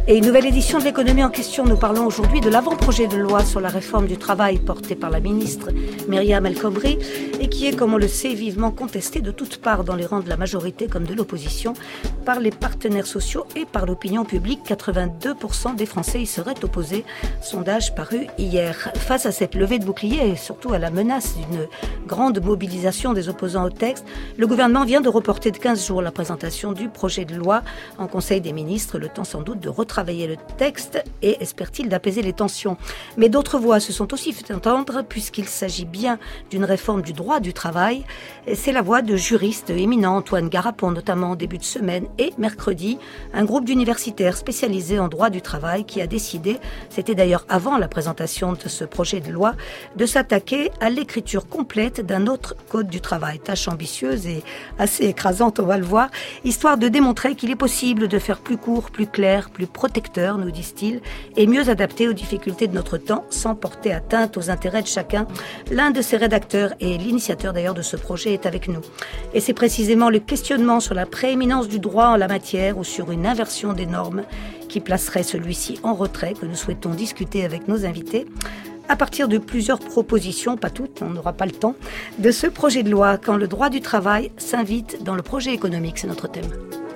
Et une nouvelle édition de l'économie en question. Nous parlons aujourd'hui de l'avant-projet de loi sur la réforme du travail porté par la ministre Myriam El Khomri et qui est, comme on le sait, vivement contesté de toutes parts dans les rangs de la majorité comme de l'opposition par les partenaires sociaux et par l'opinion publique. 82% des Français y seraient opposés. Sondage paru hier. Face à cette levée de bouclier et surtout à la menace d'une grande mobilisation des opposants au texte, le gouvernement vient de reporter de 15 jours la présentation du projet de loi en Conseil des ministres. Le temps sans doute de retravailler le texte et espère-t-il d'apaiser les tensions. Mais d'autres voix se sont aussi fait entendre puisqu'il s'agit bien d'une réforme du droit du travail. C'est la voix de juristes éminents, Antoine Garapon notamment en début de semaine et mercredi, un groupe d'universitaires spécialisés en droit du travail qui a décidé, c'était d'ailleurs avant la présentation de ce projet de loi, de s'attaquer à l'écriture complète d'un autre code du travail. Tâche ambitieuse et assez écrasante, on va le voir, histoire de démontrer qu'il est possible de faire plus court, plus clair, plus protecteur, nous disent-ils, et mieux adapté aux difficultés de notre temps sans porter atteinte aux intérêts de chacun. L'un de ses rédacteurs et l'initiateur d'ailleurs de ce projet est avec nous. Et c'est précisément le questionnement sur la prééminence du droit en la matière ou sur une inversion des normes qui placerait celui-ci en retrait que nous souhaitons discuter avec nos invités à partir de plusieurs propositions, pas toutes, on n'aura pas le temps, de ce projet de loi quand le droit du travail s'invite dans le projet économique, c'est notre thème.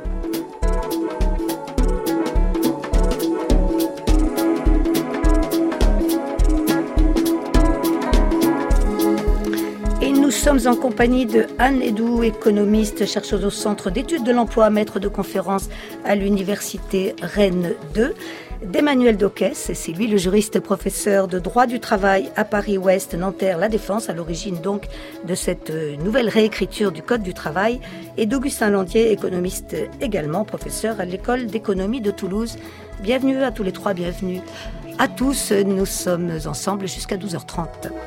Nous sommes en compagnie de Anne Edoux, économiste, chercheuse au Centre d'études de l'emploi, maître de conférence à l'Université Rennes 2, d'Emmanuel Doquès, c'est lui le juriste professeur de droit du travail à Paris-Ouest, Nanterre, La Défense, à l'origine donc de cette nouvelle réécriture du Code du travail, et d'Augustin Landier, économiste également, professeur à l'École d'économie de Toulouse. Bienvenue à tous les trois, bienvenue à tous. Nous sommes ensemble jusqu'à 12h30.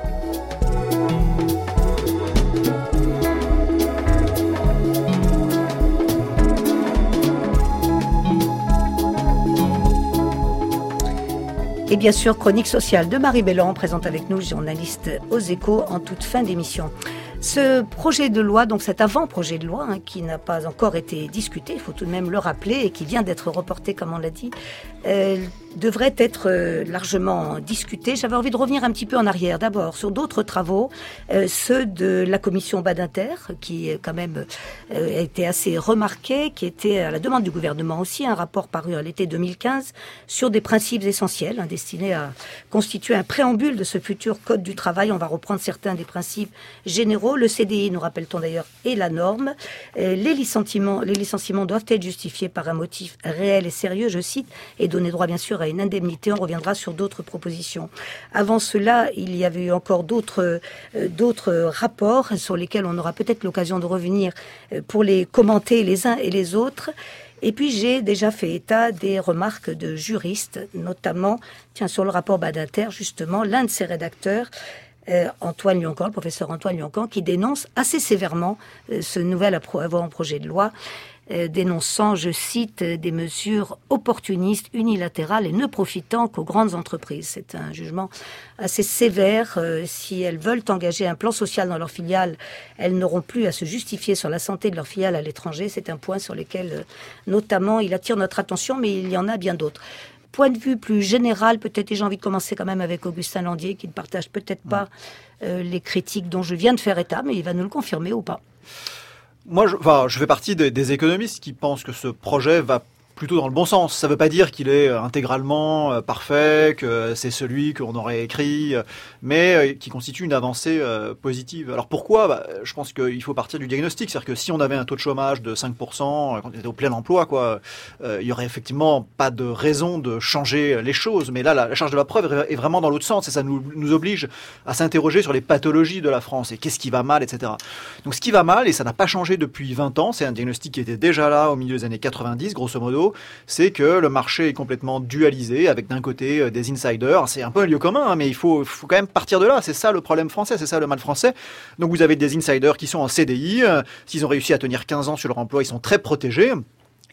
Et bien sûr, chronique sociale de Marie Bellan, présente avec nous, journaliste aux Échos, en toute fin d'émission. Ce projet de loi, donc cet avant-projet de loi, qui n'a pas encore été discuté, il faut tout de même le rappeler, et qui vient d'être reporté, comme on l'a dit, devrait être largement discuté. J'avais envie de revenir un petit peu en arrière, d'abord, sur d'autres travaux, ceux de la commission Badinter, qui quand même a été assez remarqué, qui était à la demande du gouvernement aussi, un rapport paru à l'été 2015 sur des principes essentiels, destinés à constituer un préambule de ce futur code du travail. On va reprendre certains des principes généraux. Le CDI, nous rappelle-t-on d'ailleurs, est la norme. Les licenciements doivent être justifiés par un motif réel et sérieux, je cite, et donner droit bien sûr à une indemnité. On reviendra sur d'autres propositions. Avant cela, il y avait eu encore d'autres rapports sur lesquels on aura peut-être l'occasion de revenir pour les commenter les uns et les autres. Et puis j'ai déjà fait état des remarques de juristes, notamment sur le rapport Badinter, justement, l'un de ses rédacteurs, Antoine Lioncan, le professeur Antoine Lioncan, qui dénonce assez sévèrement ce nouvel avant-projet de loi, dénonçant, je cite, des mesures opportunistes, unilatérales et ne profitant qu'aux grandes entreprises. C'est un jugement assez sévère. Si elles veulent engager un plan social dans leur filiale, elles n'auront plus à se justifier sur la santé de leur filiale à l'étranger. C'est un point sur lequel, notamment, il attire notre attention, mais il y en a bien d'autres. Point de vue plus général, peut-être, et j'ai envie de commencer quand même avec Augustin Landier, qui ne partage peut-être pas les critiques dont je viens de faire état, mais il va nous le confirmer ou pas. Moi, je fais partie des économistes qui pensent que ce projet va plutôt dans le bon sens. Ça ne veut pas dire qu'il est intégralement parfait, que c'est celui qu'on aurait écrit, mais qui constitue une avancée positive. Alors pourquoi ? Je pense qu'il faut partir du diagnostic. C'est-à-dire que si on avait un taux de chômage de 5% quand on était au plein emploi, il y aurait effectivement pas de raison de changer les choses. Mais là, la charge de la preuve est vraiment dans l'autre sens et ça nous oblige à s'interroger sur les pathologies de la France et qu'est-ce qui va mal, etc. Donc ce qui va mal, et ça n'a pas changé depuis 20 ans, c'est un diagnostic qui était déjà là au milieu des années 90, grosso modo, c'est que le marché est complètement dualisé avec d'un côté des insiders. C'est un peu un lieu commun, mais il faut quand même partir de là. C'est ça le problème français, c'est ça le mal français. Donc vous avez des insiders qui sont en CDI. S'ils ont réussi à tenir 15 ans sur leur emploi, ils sont très protégés.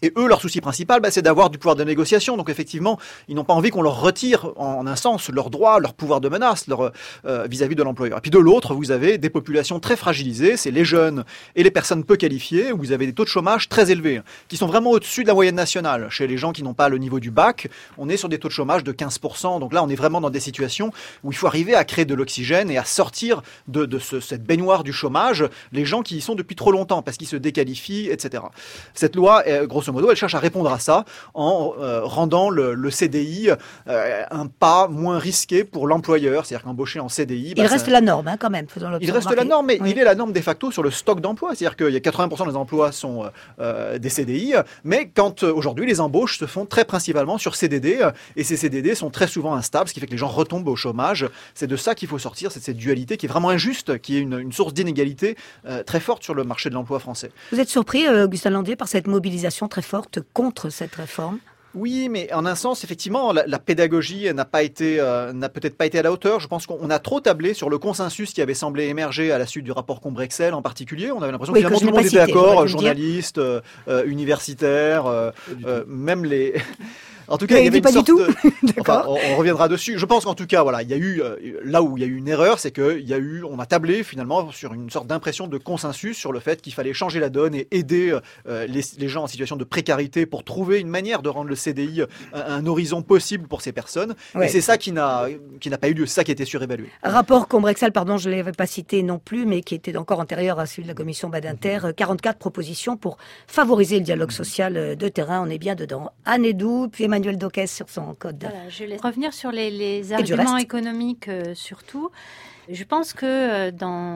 Et eux, leur souci principal, c'est d'avoir du pouvoir de négociation. Donc effectivement, ils n'ont pas envie qu'on leur retire, en un sens, leurs droits, leur pouvoir de menace vis-à-vis de l'employeur. Et puis de l'autre, vous avez des populations très fragilisées, c'est les jeunes et les personnes peu qualifiées, où vous avez des taux de chômage très élevés, qui sont vraiment au-dessus de la moyenne nationale. Chez les gens qui n'ont pas le niveau du bac, on est sur des taux de chômage de 15%. Donc là, on est vraiment dans des situations où il faut arriver à créer de l'oxygène et à sortir de cette baignoire du chômage les gens qui y sont depuis trop longtemps, parce qu'ils se déqualifient, etc. Cette loi, grosso modo, elle cherche à répondre à ça en rendant le CDI un pas moins risqué pour l'employeur, c'est-à-dire qu'embaucher en CDI... Il reste la norme quand même. Il reste la norme, mais il est la norme de facto sur le stock d'emplois, c'est-à-dire qu'il y a 80% des emplois sont des CDI, mais quand aujourd'hui les embauches se font très principalement sur CDD, et ces CDD sont très souvent instables, ce qui fait que les gens retombent au chômage. C'est de ça qu'il faut sortir, c'est de cette dualité qui est vraiment injuste, qui est une source d'inégalité très forte sur le marché de l'emploi français. Vous êtes surpris, Augustin Landier, par cette mobilisation très forte contre cette réforme ? Oui, mais en un sens, effectivement, la pédagogie n'a peut-être pas été à la hauteur. Je pense qu'on a trop tablé sur le consensus qui avait semblé émerger à la suite du rapport Combrexel en particulier. On avait l'impression que finalement tout le monde était d'accord, journalistes, universitaires, même les... En tout cas, il y avait une sorte de... Enfin, on reviendra dessus. Je pense qu'en tout cas, voilà, il y a eu là où il y a eu une erreur, c'est que on a tablé finalement sur une sorte d'impression de consensus sur le fait qu'il fallait changer la donne et aider les gens en situation de précarité pour trouver une manière de rendre le CDI un horizon possible pour ces personnes. Ouais. Et c'est ça qui n'a pas eu lieu, c'est ça qui a été surévalué. Rapport Combrexel, pardon, je ne l'avais pas cité non plus, mais qui était encore antérieur à celui de la commission Badinter, 44 propositions pour favoriser le dialogue social de terrain. On est bien dedans. Anne Edoux, puis Emmanuel Dockès sur son code. Voilà, je vais revenir sur les arguments économiques surtout. Je pense que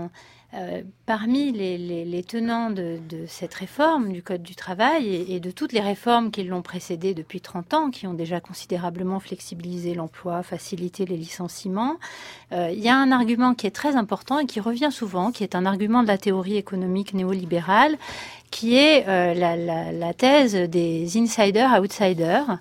parmi les tenants de cette réforme du Code du travail et de toutes les réformes qui l'ont précédée depuis 30 ans, qui ont déjà considérablement flexibilisé l'emploi, facilité les licenciements, il y a un argument qui est très important et qui revient souvent, qui est un argument de la théorie économique néolibérale, qui est la thèse des insiders-outsiders,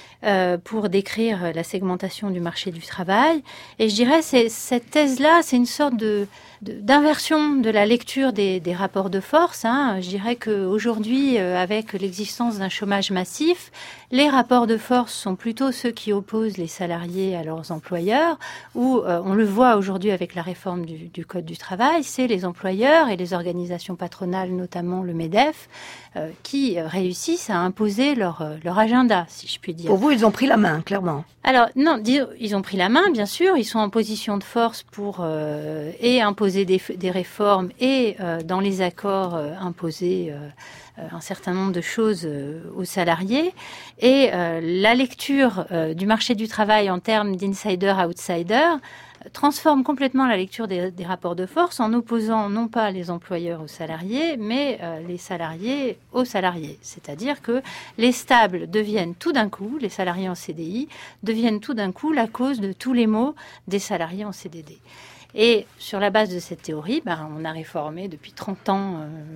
pour décrire la segmentation du marché du travail. Et je dirais, cette thèse-là, c'est une sorte d'inversion de la lecture des rapports de force. Je dirais qu'aujourd'hui, avec l'existence d'un chômage massif, les rapports de force sont plutôt ceux qui opposent les salariés à leurs employeurs, ou on le voit aujourd'hui avec la réforme du Code du travail, c'est les employeurs et les organisations patronales, notamment le MEDEF, qui réussissent à imposer leur agenda, si je puis dire. Pour vous, ils ont pris la main, clairement. Alors, non, ils ont pris la main, bien sûr. Ils sont en position de force pour et imposer des réformes et, dans les accords, imposer un certain nombre de choses aux salariés. Et la lecture du marché du travail en termes d'insider-outsider transforme complètement la lecture des rapports de force en opposant non pas les employeurs aux salariés, mais les salariés aux salariés. C'est-à-dire que les stables deviennent tout d'un coup, les salariés en CDI, deviennent tout d'un coup la cause de tous les maux des salariés en CDD. Et sur la base de cette théorie, on a réformé depuis 30 ans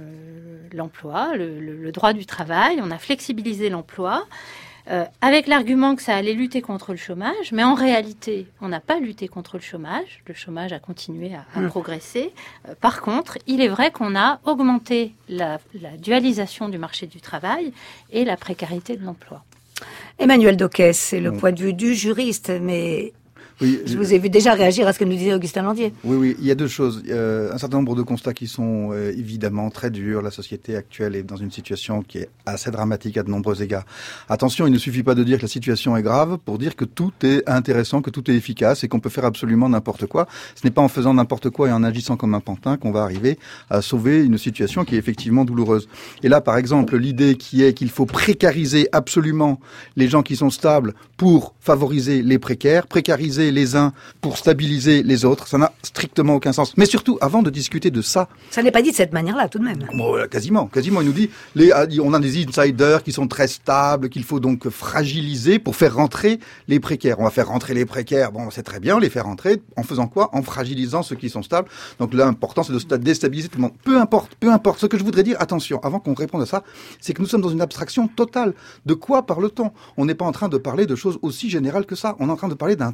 l'emploi, le droit du travail, on a flexibilisé l'emploi, avec l'argument que ça allait lutter contre le chômage, mais en réalité, on n'a pas lutté contre le chômage a continué à progresser. Par contre, il est vrai qu'on a augmenté la dualisation du marché du travail et la précarité de l'emploi. Emmanuel Dockès, c'est le point de vue du juriste, mais... Oui, je vous ai vu déjà réagir à ce que nous disait Augustin Landier. Oui, il y a deux choses. Un certain nombre de constats qui sont évidemment très durs. La société actuelle est dans une situation qui est assez dramatique à de nombreux égards. Attention, il ne suffit pas de dire que la situation est grave pour dire que tout est intéressant, que tout est efficace et qu'on peut faire absolument n'importe quoi. Ce n'est pas en faisant n'importe quoi et en agissant comme un pantin qu'on va arriver à sauver une situation qui est effectivement douloureuse. Et là, par exemple, l'idée qui est qu'il faut précariser absolument les gens qui sont stables pour favoriser les précaires, précariser les uns pour stabiliser les autres, ça n'a strictement aucun sens. Mais surtout, avant de discuter de ça... Ça n'est pas dit de cette manière-là, tout de même. Bon, quasiment. Il nous dit, on a des insiders qui sont très stables, qu'il faut donc fragiliser pour faire rentrer les précaires. On va faire rentrer les précaires, bon, c'est très bien, on les fait rentrer, en faisant quoi? En fragilisant ceux qui sont stables. Donc l'important, c'est de déstabiliser tout le monde. Peu importe. Ce que je voudrais dire, attention, avant qu'on réponde à ça, c'est que nous sommes dans une abstraction totale. De quoi parle-t-on? On n'est pas en train de parler de choses aussi générales que ça. On est en train de parler d'un texte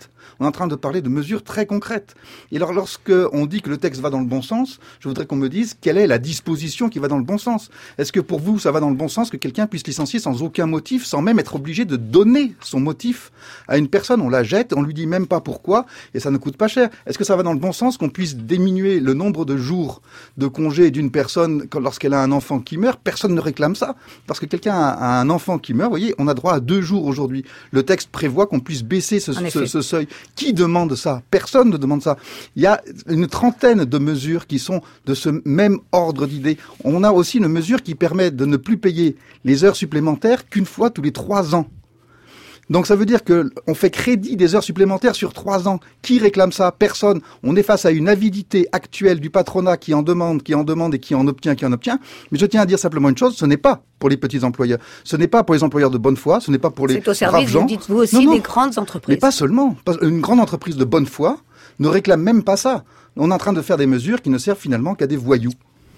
concrètes. On est en train de parler de mesures très concrètes. Et alors, lorsque on dit que le texte va dans le bon sens, je voudrais qu'on me dise quelle est la disposition qui va dans le bon sens. Est-ce que pour vous, ça va dans le bon sens que quelqu'un puisse licencier sans aucun motif, sans même être obligé de donner son motif à une personne? On la jette, on lui dit même pas pourquoi, et ça ne coûte pas cher. Est-ce que ça va dans le bon sens qu'on puisse diminuer le nombre de jours de congé d'une personne lorsqu'elle a un enfant qui meurt? Personne ne réclame ça. Parce que quelqu'un a un enfant qui meurt, vous voyez, on a droit à 2 jours aujourd'hui. Le texte prévoit qu'on puisse baisser ce seuil. Qui demande ça? Personne ne demande ça. Il y a une trentaine de mesures qui sont de ce même ordre d'idées. On a aussi une mesure qui permet de ne plus payer les heures supplémentaires qu'une fois tous les 3 ans. Donc ça veut dire que on fait crédit des heures supplémentaires sur 3 ans. Qui réclame ça? Personne. On est face à une avidité actuelle du patronat qui en demande et qui en obtient. Mais je tiens à dire simplement une chose, ce n'est pas pour les petits employeurs. Ce n'est pas pour les employeurs de bonne foi, ce n'est pas pour les braves gens. C'est au service, vous dites vous aussi, des grandes entreprises. Mais pas seulement. Une grande entreprise de bonne foi ne réclame même pas ça. On est en train de faire des mesures qui ne servent finalement qu'à des voyous.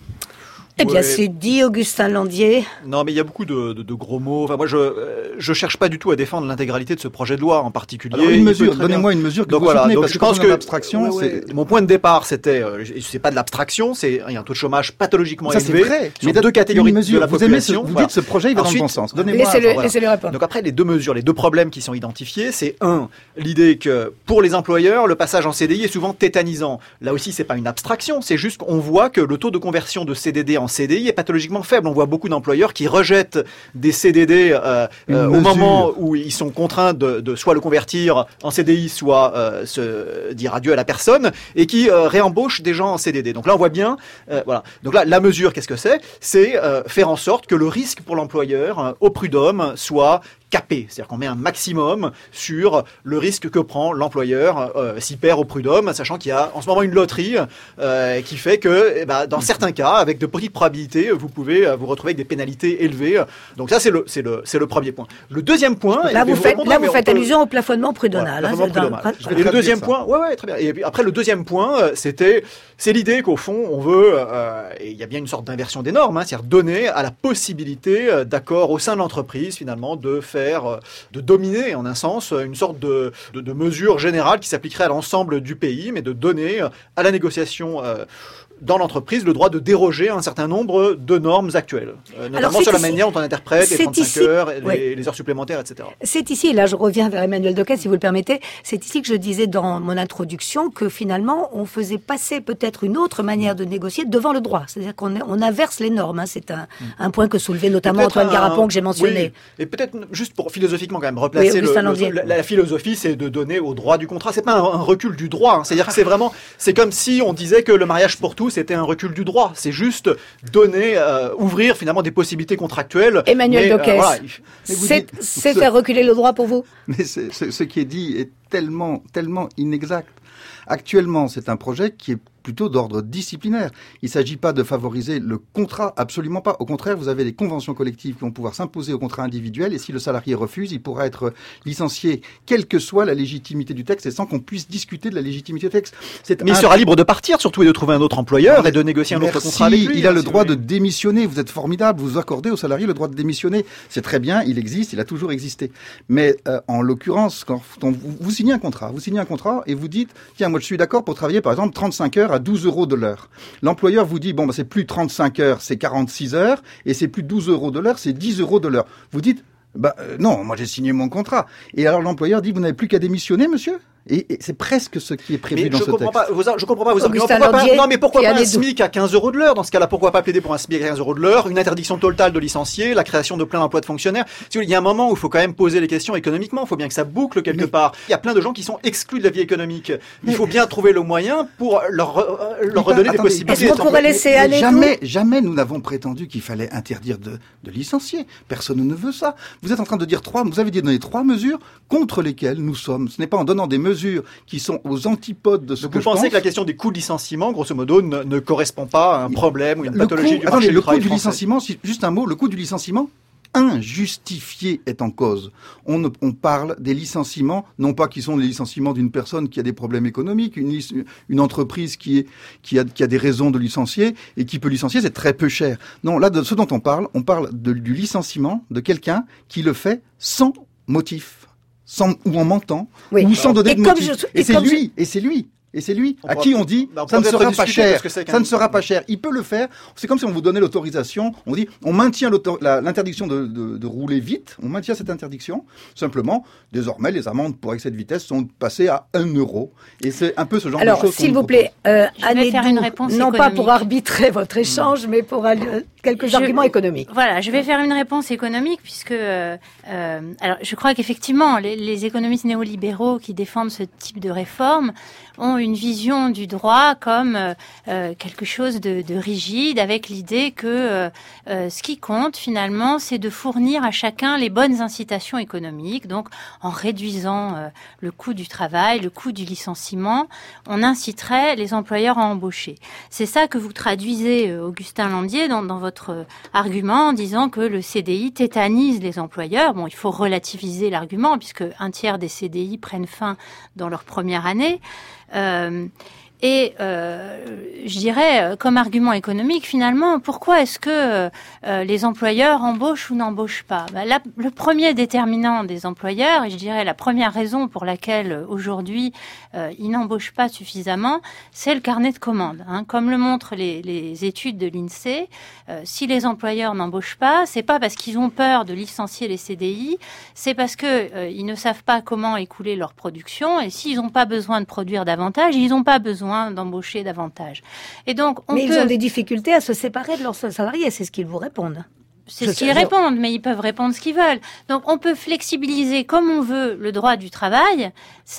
Eh bien, c'est dit, Augustin Landier. Non, mais il y a beaucoup de gros mots. Enfin, moi, je cherche pas du tout à défendre l'intégralité de ce projet de loi en particulier. Alors, une mesure, donnez-moi une mesure que vous soutenez, parce que je pense que l'abstraction, mon point de départ, c'était, c'est pas de l'abstraction, il y a un taux de chômage pathologiquement élevé. C'est vrai. Sur 2 catégories de la population. Vous dites ce projet, il va dans le bon sens. Laissez-le répondre. Donc après, les 2 mesures, les 2 problèmes qui sont identifiés, c'est l'idée que pour les employeurs, le passage en CDI est souvent tétanisant. Là aussi, c'est pas une abstraction, c'est juste qu'on voit que le taux de conversion de CDD en CDI est pathologiquement faible. On voit beaucoup d'employeurs qui rejettent des CDD au moment où ils sont contraints de soit le convertir en CDI, soit se dire adieu à la personne, et qui réembauchent des gens en CDD. Donc là, on voit bien, voilà. Donc là, la mesure, qu'est-ce que c'est? C'est faire en sorte que le risque pour l'employeur au prud'homme soit capé, c'est-à-dire qu'on met un maximum sur le risque que prend l'employeur s'il perd au prud'homme, sachant qu'il y a en ce moment une loterie qui fait que dans certains cas, avec de petites probabilités, vous pouvez vous retrouver avec des pénalités élevées. Donc ça, c'est le premier point. Le deuxième point... Là, vous faites allusion au plafonnement prud'homal. Et le deuxième point... Ouais, très bien. Et puis après, le deuxième point, c'est l'idée qu'au fond, on veut... et il y a bien une sorte d'inversion des normes, c'est-à-dire donner à la possibilité d'accord au sein de l'entreprise, finalement, de dominer en un sens une sorte de mesure générale qui s'appliquerait à l'ensemble du pays, mais de donner à la négociation dans l'entreprise le droit de déroger à un certain nombre de normes actuelles, notamment sur la manière dont on interprète les 35 heures, les heures supplémentaires, etc. C'est ici, et là je reviens vers Emmanuel Doquet si vous le permettez, c'est ici que je disais dans mon introduction que finalement on faisait passer peut-être une autre manière de négocier devant le droit, c'est-à-dire qu'on inverse les normes, c'est un point que soulevait notamment Antoine Garapon que j'ai mentionné. Oui. Et peut-être juste pour philosophiquement quand même replacer la philosophie, c'est de donner au droit du contrat, c'est pas un recul du droit, c'est-à-dire que c'est comme si on disait que le mariage pour tous c'était un recul du droit. C'est juste donner, ouvrir finalement des possibilités contractuelles. Emmanuel Doquet, c'est faire reculer le droit pour vous? Mais ce qui est dit est tellement inexact. Actuellement, c'est un projet qui est plutôt d'ordre disciplinaire. Il ne s'agit pas de favoriser le contrat, absolument pas. Au contraire, vous avez des conventions collectives qui vont pouvoir s'imposer au contrat individuel, et si le salarié refuse, il pourra être licencié, quelle que soit la légitimité du texte, et sans qu'on puisse discuter de la légitimité du texte. Mais il sera libre de partir, surtout, et de trouver un autre employeur, et de négocier un autre contrat avec lui. Il a le droit de démissionner. Vous êtes formidable, vous accordez au salarié le droit de démissionner. C'est très bien, il existe, il a toujours existé. Mais en l'occurrence, quand vous signez un contrat, et vous dites, tiens, moi je suis d'accord pour travailler par exemple 35 heures à 12 € de l'heure. L'employeur vous dit, c'est plus 35 heures, c'est 46 heures, et c'est plus 12 € de l'heure, c'est 10 € de l'heure. Vous dites, non, moi j'ai signé mon contrat. Et alors l'employeur dit, vous n'avez plus qu'à démissionner, monsieur? Et c'est presque ce qui est prévu dans ce texte. Je comprends pas vos arguments. Non, mais pourquoi pas un SMIC à 15 € de l'heure? Dans ce cas-là, pourquoi pas plaider pour un SMIC à 15 € de l'heure, une interdiction totale de licencier, la création de plein d'emplois de fonctionnaires? Il y a un moment où il faut quand même poser les questions économiquement. Il faut bien que ça boucle quelque part. Il y a plein de gens qui sont exclus de la vie économique. Il faut bien trouver le moyen pour leur redonner des possibilités. Est-ce qu'on pourrait laisser aller Jamais nous n'avons prétendu qu'il fallait interdire de licencier. Personne ne veut ça. Vous êtes en train de dire vous avez donné 3 mesures contre lesquelles nous sommes. Ce n'est pas en donnant des mesures qui sont aux antipodes de ce que je pense. Vous pensez que la question des coûts de licenciement, grosso modo, ne correspond pas à un problème ou une pathologie du marché du travail français? Le coût du licenciement, juste un mot, le coût du licenciement injustifié est en cause. On parle des licenciements, non pas qui sont les licenciements d'une personne qui a des problèmes économiques, une entreprise qui a des raisons de licencier et qui peut licencier, c'est très peu cher. Non, là, de ce dont on parle du licenciement de quelqu'un qui le fait sans motif. ou en mentant, oui. ou sans donner de motif. Et c'est lui à qui on dit ça ne sera pas cher, ça ne sera pas cher. Il peut le faire. C'est comme si on vous donnait l'autorisation. On dit on maintient l'interdiction de rouler vite. On maintient cette interdiction. Simplement, désormais, les amendes pour excès de vitesse sont passées à 1 €. Et c'est un peu ce genre de choses. Alors, s'il vous plaît, Anne faire une réponse non économique. Pas pour arbitrer votre échange, mais pour quelques arguments économiques. Voilà, je vais faire une réponse économique puisque, alors, je crois qu'effectivement, les économistes néolibéraux qui défendent ce type de réforme ont une vision du droit comme quelque chose de rigide, avec l'idée que ce qui compte finalement, c'est de fournir à chacun les bonnes incitations économiques. Donc, en réduisant le coût du travail, le coût du licenciement, on inciterait les employeurs à embaucher. C'est ça que vous traduisez, Augustin Landier, dans votre argument, en disant que le CDI tétanise les employeurs. Bon, il faut relativiser l'argument, puisque 1/3 des CDI prennent fin dans leur première année. Je dirais, comme argument économique, finalement, pourquoi est-ce que les employeurs embauchent ou n'embauchent pas ? Le premier déterminant des employeurs, et je dirais la première raison pour laquelle aujourd'hui ils n'embauchent pas suffisamment, c'est le carnet de commandes. Comme le montrent les études de l'INSEE, si les employeurs n'embauchent pas, c'est pas parce qu'ils ont peur de licencier les CDI, c'est parce que ils ne savent pas comment écouler leur production, et s'ils n'ont pas besoin de produire davantage, ils n'ont pas besoin d'embaucher davantage. Et donc, ils ont des difficultés à se séparer de leurs salariés, c'est ce qu'ils vous répondent. C'est ce qu'ils répondent, mais ils peuvent répondre ce qu'ils veulent. Donc, on peut flexibiliser comme on veut le droit du travail.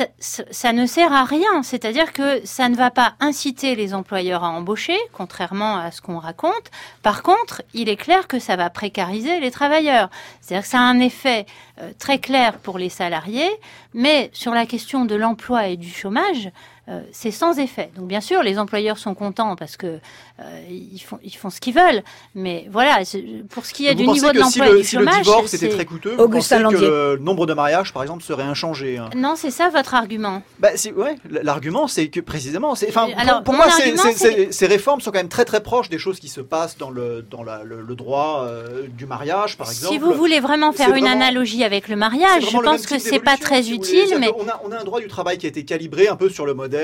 Ça ne sert à rien. C'est-à-dire que ça ne va pas inciter les employeurs à embaucher, contrairement à ce qu'on raconte. Par contre, il est clair que ça va précariser les travailleurs. C'est-à-dire que ça a un effet très clair pour les salariés, mais sur la question de l'emploi et du chômage, c'est sans effet. Donc bien sûr, les employeurs sont contents parce que ils font ce qu'ils veulent. Mais voilà, pour ce qui est du niveau de l'emploi et du chômage, si le divorce était très coûteux, vous pensez que le nombre de mariages, par exemple, serait inchangé. Non, c'est ça votre argument. L'argument, c'est que précisément, pour moi, ces réformes sont quand même très très proches des choses qui se passent dans le droit du mariage, par exemple. Si vous voulez vraiment faire une analogie avec le mariage, je pense que c'est pas très utile, mais on a un droit du travail qui a été calibré un peu sur le modèle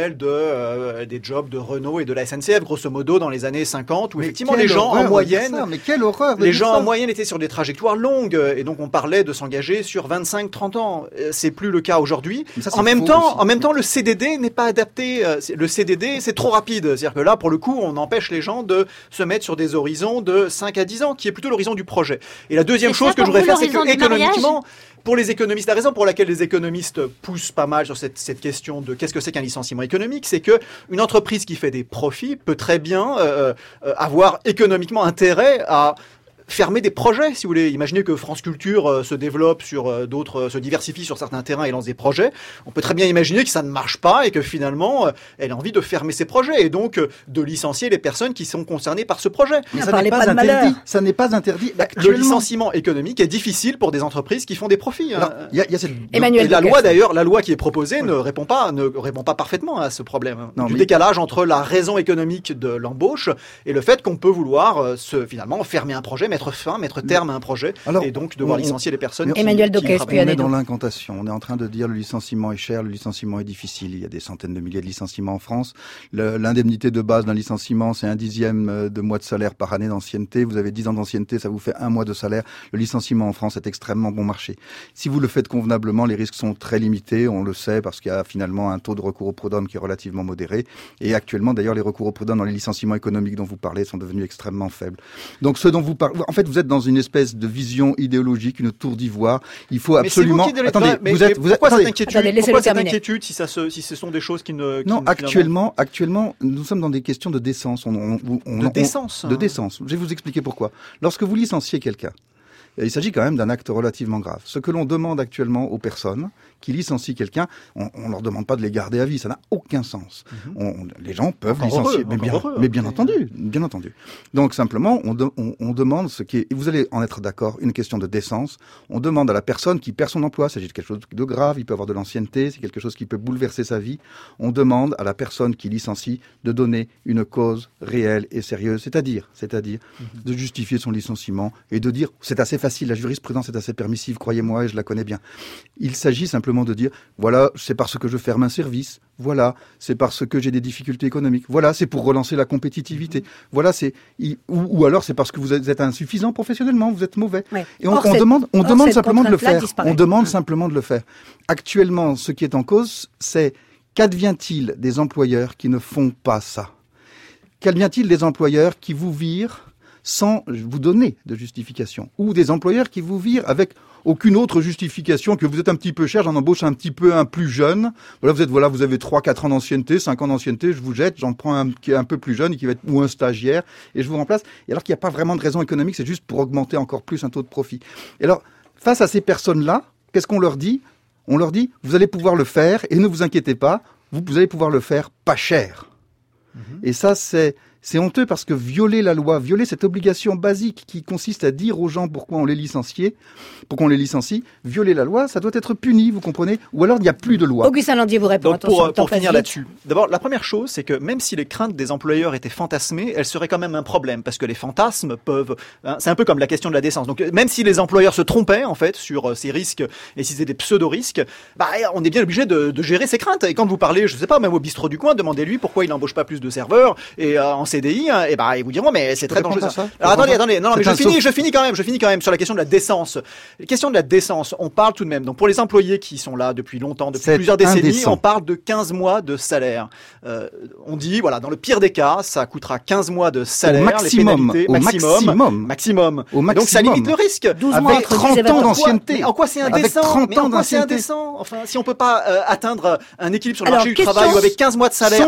des jobs de Renault et de la SNCF, grosso modo dans les années 50, où effectivement les gens en moyenne, les gens en moyenne étaient sur des trajectoires longues, et donc on parlait de s'engager sur 25-30 ans. C'est plus le cas aujourd'hui. En même temps, le CDD n'est pas adapté. Le CDD, c'est trop rapide. C'est-à-dire que là, pour le coup, on empêche les gens de se mettre sur des horizons de 5 à 10 ans, qui est plutôt l'horizon du projet. Et la deuxième chose que je voudrais faire, c'est que économiquement, pour les économistes, la raison pour laquelle les économistes poussent pas mal sur cette question de qu'est-ce que c'est qu'un licenciement économique, c'est que une entreprise qui fait des profits peut très bien avoir économiquement intérêt à fermer des projets, si vous voulez. Imaginez que France Culture se développe sur d'autres, se diversifie sur certains terrains et lance des projets. On peut très bien imaginer que ça ne marche pas et que finalement, elle a envie de fermer ses projets et donc de licencier les personnes qui sont concernées par ce projet. Mais ça n'est pas interdit. Ça n'est pas interdit. Le licenciement économique est difficile pour des entreprises qui font des profits. Alors, y a cette... Et la loi d'ailleurs, la loi qui est proposée ne répond pas parfaitement à ce problème. Décalage entre la raison économique de l'embauche et le fait qu'on peut vouloir finalement fermer un projet, mettre terme à un projet, et donc devoir licencier les personnes. Emmanuel Doquet, on est dans l'incantation. On est en train de dire le licenciement est cher, le licenciement est difficile. Il y a des centaines de milliers de licenciements en France. L'indemnité de base d'un licenciement, c'est 1/10 de mois de salaire par année d'ancienneté. Vous avez 10 ans d'ancienneté, ça vous fait 1 mois de salaire. Le licenciement en France est extrêmement bon marché. Si vous le faites convenablement, les risques sont très limités. On le sait parce qu'il y a finalement un taux de recours au prud'homme qui est relativement modéré. Et actuellement, d'ailleurs, les recours au prud'homme dans les licenciements économiques dont vous parlez sont devenus extrêmement faibles. Donc, ce dont vous parlez, en fait, vous êtes dans une espèce de vision idéologique, une tour d'ivoire. Il faut absolument. Attendez, pourquoi cette inquiétude si ce sont des choses qui ne. Non, actuellement, nous sommes dans des questions de décence. De décence. De décence. Je vais vous expliquer pourquoi. Lorsque vous licenciez quelqu'un, il s'agit quand même d'un acte relativement grave. Ce que l'on demande actuellement aux personnes qui licencient quelqu'un, on leur demande pas de les garder à vie, ça n'a aucun sens. Les gens peuvent licencier, mais bien entendu. Donc simplement, on demande ce qui est, et vous allez en être d'accord, une question de décence. On demande à la personne qui perd son emploi, il s'agit de quelque chose de grave, il peut avoir de l'ancienneté, c'est quelque chose qui peut bouleverser sa vie. On demande à la personne qui licencie de donner une cause réelle et sérieuse, c'est-à-dire de justifier son licenciement et de dire, c'est assez facile facile, la jurisprudence est assez permissive, croyez-moi, et je la connais bien. Il s'agit simplement de dire, voilà, c'est parce que je ferme un service, voilà, c'est parce que j'ai des difficultés économiques, voilà, c'est pour relancer la compétitivité, voilà, ou alors c'est parce que vous êtes insuffisant professionnellement, vous êtes mauvais. Ouais. Et on demande simplement de le faire. On demande simplement de le faire. Actuellement, ce qui est en cause, c'est qu'advient-il des employeurs qui ne font pas ça? Qu'advient-il des employeurs qui vous virent sans vous donner de justification, ou des employeurs qui vous virent avec aucune autre justification que vous êtes un petit peu cher, j'en embauche un plus jeune. Voilà, vous avez 3-4 ans d'ancienneté, 5 ans d'ancienneté, je vous jette, j'en prends un qui est un peu plus jeune et qui va être ou un stagiaire et je vous remplace. Et alors qu'il n'y a pas vraiment de raison économique, c'est juste pour augmenter encore plus un taux de profit. Et alors, face à ces personnes-là, qu'est-ce qu'on leur dit? On leur dit, vous allez pouvoir le faire et ne vous inquiétez pas, vous allez pouvoir le faire pas cher. Et ça, c'est honteux parce que violer la loi, violer cette obligation basique qui consiste à dire aux gens pourquoi on les licencie, violer la loi, ça doit être puni, vous comprenez? Ou alors il n'y a plus de loi. Augustin Landier vous répond. Donc pour finir là-dessus, d'abord la première chose, c'est que même si les craintes des employeurs étaient fantasmées, elles seraient quand même un problème parce que les fantasmes peuvent, c'est un peu comme la question de la décence. Donc même si les employeurs se trompaient en fait sur ces risques et si c'était des pseudo-risques, on est bien obligé de gérer ces craintes. Et quand vous parlez, je sais pas, même au bistrot du coin, demandez-lui pourquoi il n'embauche pas plus de serveurs et en CDI, et ils vous diront mais c'est très dangereux ça. Alors attendez, non mais je finis quand même sur la question de la décence. La question de la décence, on parle tout de même. Donc pour les employés qui sont là depuis longtemps, depuis plusieurs décennies, on parle de 15 mois de salaire. On dit voilà, dans le pire des cas, ça coûtera 15 mois de salaire, maximum, les pénalités maximum. Donc ça limite le risque. 12 mois avec 30 ans d'ancienneté. En quoi c'est indécent? Enfin, si on peut pas atteindre un équilibre sur le marché du travail ou avec 15 mois de salaire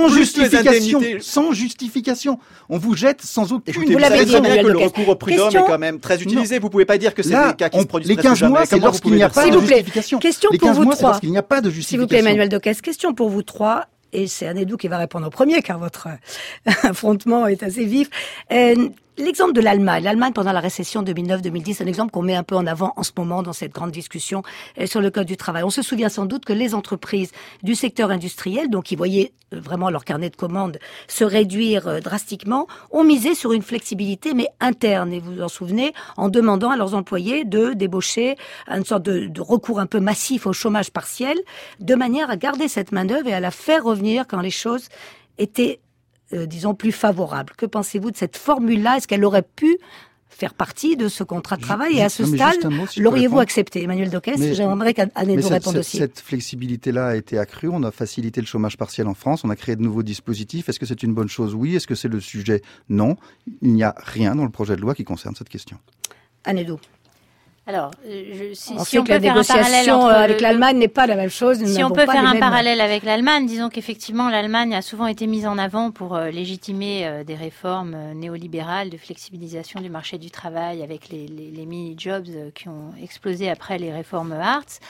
sans justification. On vous jette sans aucune justification. Vous savez très bien que le recours au prud'homme est quand même très utilisé. Vous pouvez pas dire que c'est des cas qui se produisent les 15 mois, c'est lorsqu'il n'y a pas de justification. Question pour vous trois. Parce qu'il n'y a pas de justification. S'il vous plaît, Emmanuel Docquès, question pour vous trois. Et c'est Anedou qui va répondre au premier, car votre affrontement est assez vif. L'exemple de l'Allemagne. L'Allemagne, pendant la récession 2009-2010, c'est un exemple qu'on met un peu en avant en ce moment dans cette grande discussion sur le code du travail. On se souvient sans doute que les entreprises du secteur industriel, donc qui voyaient vraiment leur carnet de commandes se réduire drastiquement, ont misé sur une flexibilité, mais interne. Et vous vous en souvenez, en demandant à leurs employés de débaucher une sorte de recours un peu massif au chômage partiel, de manière à garder cette main-d'œuvre et à la faire revenir quand les choses étaient disons, plus favorable. Que pensez-vous de cette formule-là? Est-ce qu'elle aurait pu faire partie de ce contrat de travail? Et à ce stade, l'auriez-vous accepté? Emmanuel Docquès, j'aimerais qu'Anne nous réponde aussi. Cette flexibilité-là a été accrue. On a facilité le chômage partiel en France. On a créé de nouveaux dispositifs. Est-ce que c'est une bonne chose? Oui. Est-ce que c'est le sujet? Non. Il n'y a rien dans le projet de loi qui concerne cette question. Anne. Alors, si on peut faire un parallèle avec l'Allemagne n'est pas la même chose. Si on peut faire un parallèle avec l'Allemagne, disons qu'effectivement l'Allemagne a souvent été mise en avant pour légitimer des réformes néolibérales de flexibilisation du marché du travail avec les mini-jobs qui ont explosé après les réformes Hartz.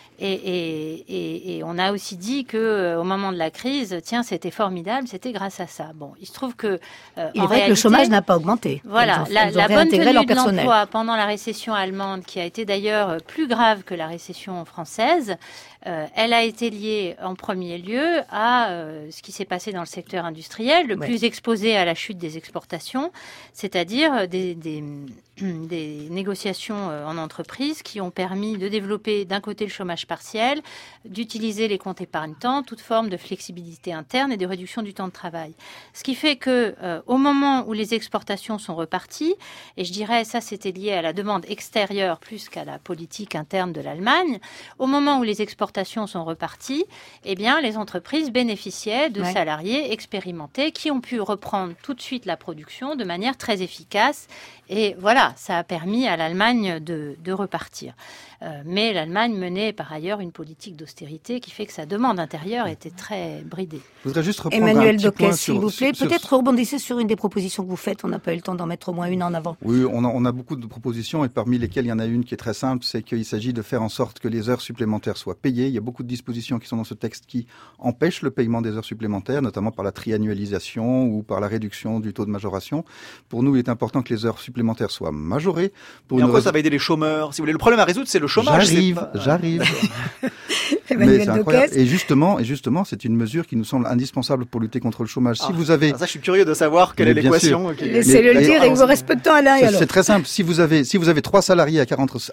Et on a aussi dit que au moment de la crise, tiens, c'était formidable, c'était grâce à ça. Bon, il se trouve que il est vrai que le chômage n'a pas augmenté. Voilà, la bonne tenue de l'emploi pendant la récession allemande, qui a été d'ailleurs plus grave que la récession française, elle a été liée en premier lieu à ce qui s'est passé dans le secteur industriel, le plus exposé à la chute des exportations, c'est-à-dire des négociations en entreprise qui ont permis de développer d'un côté le chômage partiel, d'utiliser les comptes épargne-temps, toute forme de flexibilité interne et de réduction du temps de travail. Ce qui fait que au moment où les exportations sont reparties, et je dirais ça c'était lié à la demande extérieure plus qu'à la politique interne de l'Allemagne, au moment où les exportations sont reparties, eh bien les entreprises bénéficiaient de salariés expérimentés qui ont pu reprendre tout de suite la production de manière très efficace. Et voilà, ça a permis à l'Allemagne de repartir. Mais l'Allemagne menait par ailleurs une politique d'austérité qui fait que sa demande intérieure était très bridée. Je voudrais juste reprendre Emmanuel Docquès, s'il vous plaît. Peut-être rebondissez sur une des propositions que vous faites. On n'a pas eu le temps d'en mettre au moins une en avant. Oui, on a beaucoup de propositions et parmi lesquelles il y en a une qui est très simple, c'est qu'il s'agit de faire en sorte que les heures supplémentaires soient payées. Il y a beaucoup de dispositions qui sont dans ce texte qui empêchent le paiement des heures supplémentaires, notamment par la triannualisation ou par la réduction du taux de majoration. Pour nous, il est important que les heures supplémentaires soient soit majoré. Et en quoi ça va aider les chômeurs? Si vous voulez, le problème à résoudre, c'est le chômage. J'arrive. Mais c'est incroyable. Et justement, c'est une mesure qui nous semble indispensable pour lutter contre le chômage. Si vous avez... Ça, je suis curieux de savoir quelle est l'équation. Laissez-le le dire et il vous reste peu de temps à l'arrière. C'est très simple. Si vous avez 3 salariés à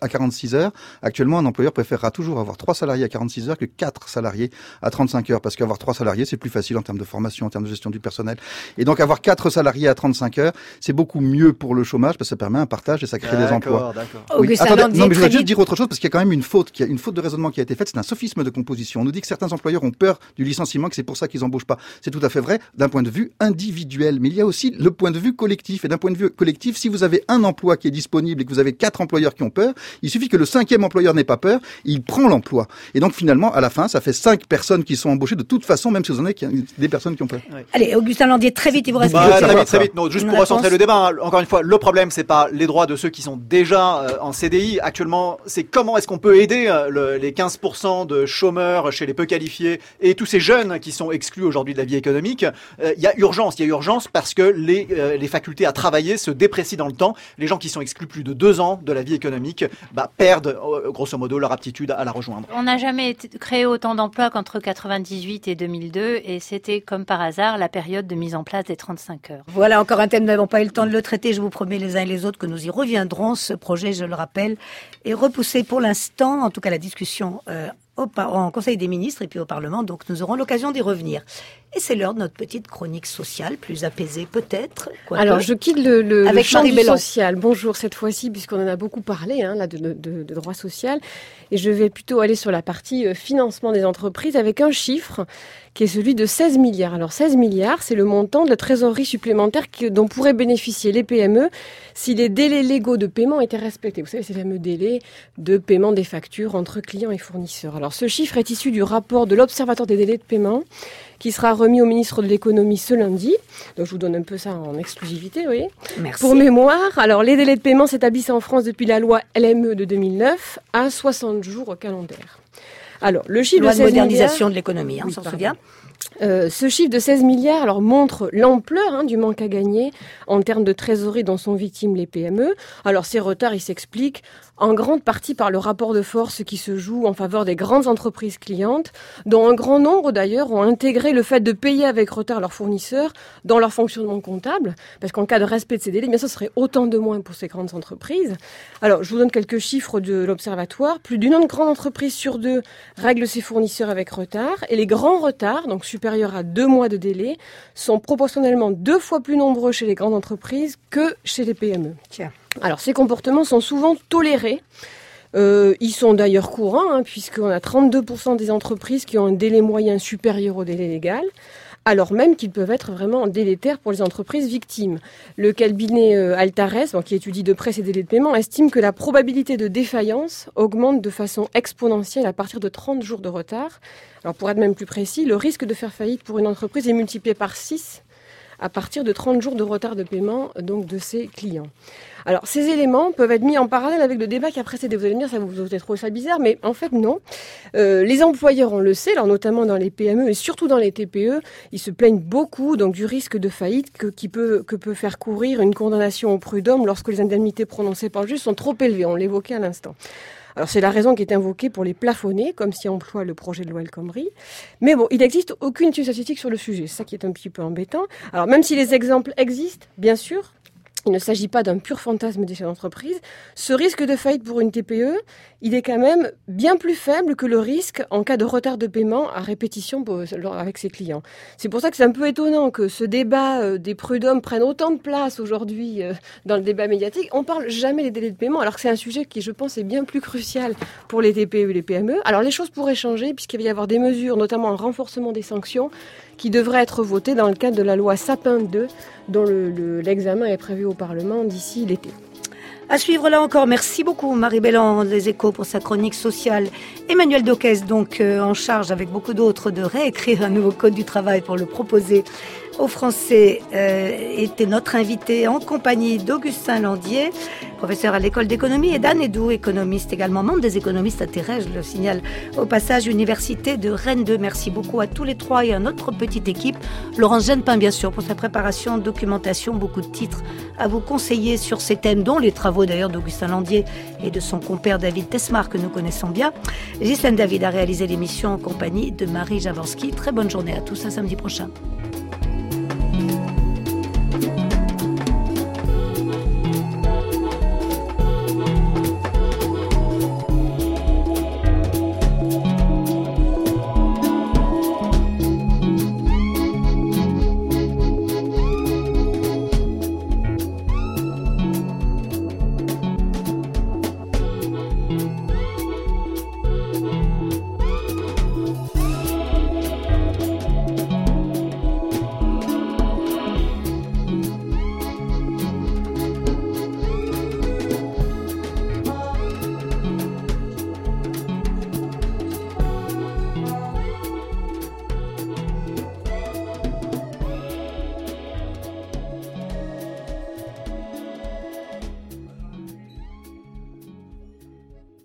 46 heures, actuellement, un employeur préférera toujours avoir 3 salariés à 46 heures que 4 salariés à 35 heures. Parce qu'avoir 3 salariés, c'est plus facile en termes de formation, en termes de gestion du personnel. Et donc, avoir 4 salariés à 35 heures, c'est beaucoup mieux pour le chômage parce que ça permet un partage et ça crée des emplois. Oui. Attendez, non, mais je voudrais juste dire autre chose parce qu'il y a quand même une faute de raisonnement qui a été faite. C'est un sophisme de composition. On nous dit que certains employeurs ont peur du licenciement, que c'est pour ça qu'ils embauchent pas. C'est tout à fait vrai d'un point de vue individuel. Mais il y a aussi le point de vue collectif. Et d'un point de vue collectif, si vous avez un emploi qui est disponible et que vous avez 4 employeurs qui ont peur, il suffit que le 5e employeur n'ait pas peur, il prend l'emploi. Et donc finalement, à la fin, ça fait 5 personnes qui sont embauchées de toute façon, même si vous en avez des personnes qui ont peur. Oui. Allez, Augustin Landier, très vite, il vous reste très vite. Non, juste pour recentrer le débat. Encore une fois, le problème, c'est pas les droits de ceux qui sont déjà en CDI. Actuellement, c'est comment est-ce qu'on peut aider les 15% de chômeurs chez les peu qualifiés et tous ces jeunes qui sont exclus aujourd'hui de la vie économique. Il y a urgence parce que les facultés à travailler se déprécient dans le temps. Les gens qui sont exclus plus de 2 ans de la vie économique perdent grosso modo leur aptitude à la rejoindre. On n'a jamais créé autant d'emplois qu'entre 98 et 2002 et c'était comme par hasard la période de mise en place des 35 heures. Voilà encore un thème, nous n'avons pas eu le temps de le traiter. Je vous promets les uns et les autres que nous y reviendrons. Ce projet, je le rappelle, est repoussé pour l'instant, en tout cas la discussion en Conseil des ministres et puis au Parlement, donc nous aurons l'occasion d'y revenir. Et c'est l'heure de notre petite chronique sociale, plus apaisée peut-être. Alors je quitte le champ du social. Bonjour cette fois-ci, puisqu'on en a beaucoup parlé là de droit social. Et je vais plutôt aller sur la partie financement des entreprises avec un chiffre qui est celui de 16 milliards. Alors 16 milliards, c'est le montant de la trésorerie supplémentaire dont pourraient bénéficier les PME si les délais légaux de paiement étaient respectés. Vous savez, ces fameux délais de paiement des factures entre clients et fournisseurs. Alors ce chiffre est issu du rapport de l'Observatoire des délais de paiement qui sera remis au ministre de l'économie ce lundi. Donc je vous donne un peu ça en exclusivité, vous voyez. Merci. Pour mémoire, alors les délais de paiement s'établissent en France depuis la loi LME de 2009 à 60 jours calendaires. Alors, le chiffre loi de 16 modernisation de l'économie, on s'en souvient. Ce chiffre de 16 milliards montre l'ampleur du manque à gagner en termes de trésorerie dont sont victimes les PME. Alors ces retards, ils s'expliquent en grande partie par le rapport de force qui se joue en faveur des grandes entreprises clientes, dont un grand nombre d'ailleurs ont intégré le fait de payer avec retard leurs fournisseurs dans leur fonctionnement comptable, parce qu'en cas de respect de ces délais, bien sûr, ce serait autant de moins pour ces grandes entreprises. Alors, je vous donne quelques chiffres de l'Observatoire. Plus d'une grande entreprise sur 2 règle ses fournisseurs avec retard, et les grands retards, donc supérieurs à 2 mois de délai, sont proportionnellement 2 fois plus nombreux chez les grandes entreprises que chez les PME. Tiens. Alors, ces comportements sont souvent tolérés. Ils sont d'ailleurs courants, puisqu'on a 32% des entreprises qui ont un délai moyen supérieur au délai légal, alors même qu'ils peuvent être vraiment délétères pour les entreprises victimes. Le cabinet Altares, qui étudie de près ces délais de paiement, estime que la probabilité de défaillance augmente de façon exponentielle à partir de 30 jours de retard. Alors, pour être même plus précis, le risque de faire faillite pour une entreprise est multiplié par 6 à partir de 30 jours de retard de paiement donc de ses clients. Alors, ces éléments peuvent être mis en parallèle avec le débat qui a précédé. Vous allez me dire, ça vous avez trouvé ça bizarre, mais en fait, non. Les employeurs, on le sait, alors notamment dans les PME et surtout dans les TPE, ils se plaignent beaucoup donc du risque de faillite que peut faire courir une condamnation au prud'homme lorsque les indemnités prononcées par le juge sont trop élevées. On l'évoquait à l'instant. Alors, c'est la raison qui est invoquée pour les plafonner, comme s'y emploie le projet de loi El Khomri. Mais bon, il n'existe aucune étude statistique sur le sujet. C'est ça qui est un petit peu embêtant. Alors, même si les exemples existent, bien sûr, il ne s'agit pas d'un pur fantasme des chefs d'entreprise. Ce risque de faillite pour une TPE, il est quand même bien plus faible que le risque en cas de retard de paiement à répétition avec ses clients. C'est pour ça que c'est un peu étonnant que ce débat des prud'hommes prenne autant de place aujourd'hui dans le débat médiatique. On parle jamais des délais de paiement, alors que c'est un sujet qui, je pense, est bien plus crucial pour les TPE et les PME. Alors les choses pourraient changer puisqu'il va y avoir des mesures, notamment un renforcement des sanctions, qui devraient être votées dans le cadre de la loi Sapin 2, dont l'examen est prévu au Parlement d'ici l'été. À suivre là encore. Merci beaucoup Marie Belland des Échos pour sa chronique sociale. Emmanuel Docquès donc en charge avec beaucoup d'autres de réécrire un nouveau code du travail pour le proposer aux Français était notre invité en compagnie d'Augustin Landier, professeur à l'école d'économie, et d'Anne Edoux, économiste également, membre des économistes atterrés, je le signale au passage, Université de Rennes 2. Merci beaucoup à tous les trois et à notre petite équipe. Laurence Genepin, bien sûr, pour sa préparation, documentation, beaucoup de titres à vous conseiller sur ces thèmes, dont les travaux d'ailleurs d'Augustin Landier et de son compère David Tesmar, que nous connaissons bien. Ghislaine David a réalisé l'émission en compagnie de Marie Javorski. Très bonne journée à tous, à samedi prochain.